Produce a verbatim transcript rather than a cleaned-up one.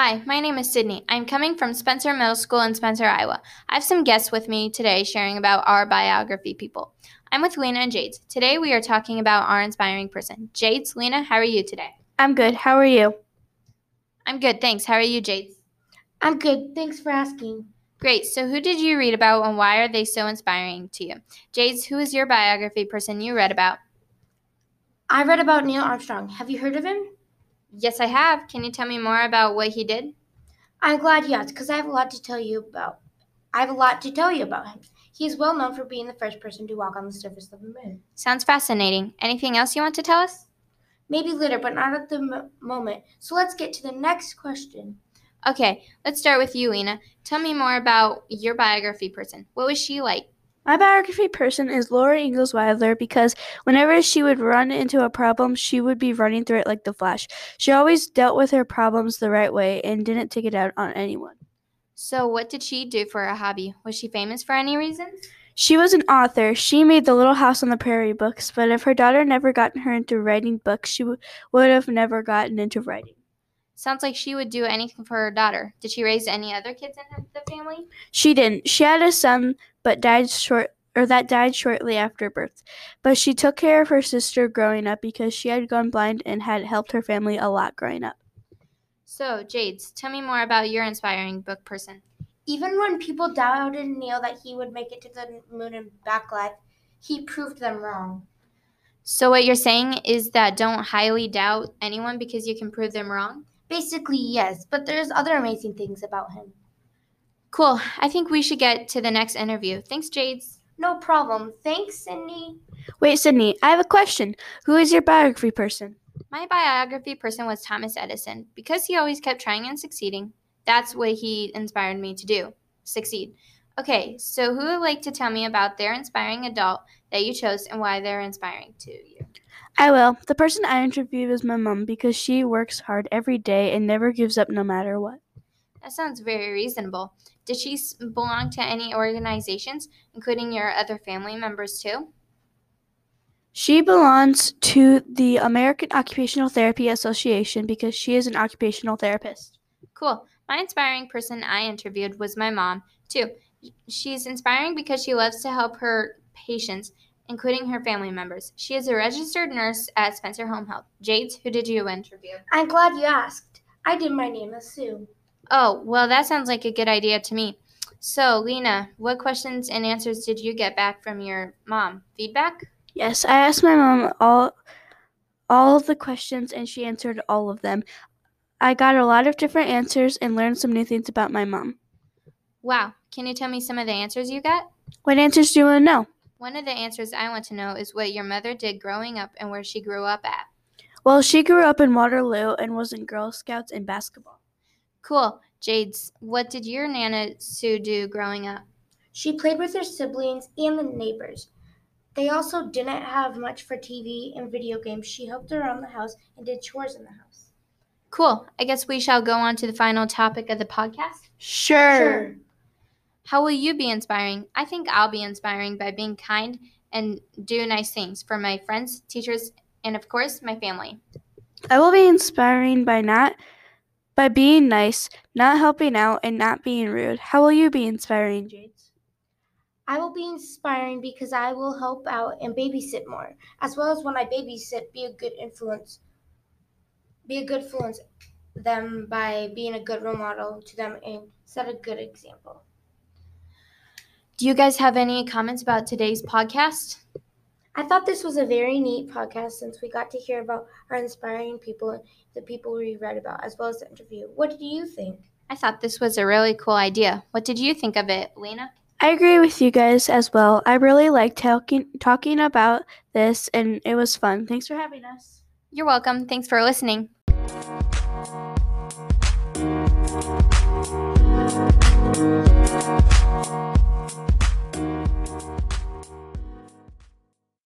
Hi, my name is Sydney. I'm coming from Spencer Middle School in Spencer, Iowa. I have some guests with me today sharing about our biography people. I'm with Lena and Jades. Today we are talking about our inspiring person. Jades, Lena, how are you today? I'm good. How are you? I'm good, thanks. How are you, Jades? I'm good. Thanks for asking. Great. So who did you read about and why are they so inspiring to you? Jades, who is your biography person you read about? I read about Neil Armstrong. Have you heard of him? Yes, I have. Can you tell me more about what he did? I'm glad you asked because I have a lot to tell you about. I have a lot to tell you about him. He is well known for being the first person to walk on the surface of the moon. Sounds fascinating. Anything else you want to tell us? Maybe later, but not at the mo- moment. So let's get to the next question. Okay, let's start with you, Lena. Tell me more about your biography person. What was she like? My biography person is Laura Ingalls Wilder because whenever she would run into a problem, she would be running through it like the Flash. She always dealt with her problems the right way and didn't take it out on anyone. So what did she do for a hobby? Was she famous for any reason? She was an author. She made the Little House on the Prairie books, but if her daughter never gotten her into writing books, she w- would have never gotten into writing. Sounds like she would do anything for her daughter. Did she raise any other kids in the family? She didn't. She had a son, but died short, or that died shortly after birth. But she took care of her sister growing up because she had gone blind and had helped her family a lot growing up. So, Jades, tell me more about your inspiring book person. Even when people doubted Neil that he would make it to the moon and back alive, he proved them wrong. So what you're saying is that don't highly doubt anyone because you can prove them wrong? Basically, yes, but there's other amazing things about him. Cool. I think we should get to the next interview. Thanks, Jades. No problem. Thanks, Sydney. Wait, Sydney, I have a question. Who is your biography person? My biography person was Thomas Edison. Because he always kept trying and succeeding, that's what he inspired me to do, succeed. Okay, so who would like to tell me about their inspiring adult that you chose and why they're inspiring to you? I will. The person I interviewed was my mom because she works hard every day and never gives up no matter what. That sounds very reasonable. Did she belong to any organizations, including your other family members too? She belongs to the American Occupational Therapy Association because she is an occupational therapist. Cool. My inspiring person I interviewed was my mom, too. She's inspiring because she loves to help her patients, including her family members. She is a registered nurse at Spencer Home Health. Jades, who did you interview? I'm glad you asked. I did. My name is Sue. Oh, well, that sounds like a good idea to me. So, Lena, what questions and answers did you get back from your mom? Feedback? Yes, I asked my mom all all of the questions and she answered all of them. I got a lot of different answers and learned some new things about my mom. Wow. Can you tell me some of the answers you got? What answers do you want to know? One of the answers I want to know is what your mother did growing up and where she grew up at. Well, she grew up in Waterloo and was in Girl Scouts and basketball. Cool. Jades, what did your Nana Sue do growing up? She played with her siblings and the neighbors. They also didn't have much for T V and video games. She helped around the house and did chores in the house. Cool. I guess we shall go on to the final topic of the podcast. Sure. Sure. How will you be inspiring? I think I'll be inspiring by being kind and do nice things for my friends, teachers, and of course, my family. I will be inspiring by not by being nice, not helping out, and not being rude. How will you be inspiring, Jades? I will be inspiring because I will help out and babysit more, as well as when I babysit, be a good influence. Be a good influence them by being a good role model to them and set a good example. Do you guys have any comments about today's podcast? I thought this was a very neat podcast since we got to hear about our inspiring people, the people we read about, as well as the interview. What did you think? I thought this was a really cool idea. What did you think of it, Lena? I agree with you guys as well. I really liked talking talking about this, and it was fun. Thanks for having us. You're welcome. Thanks for listening.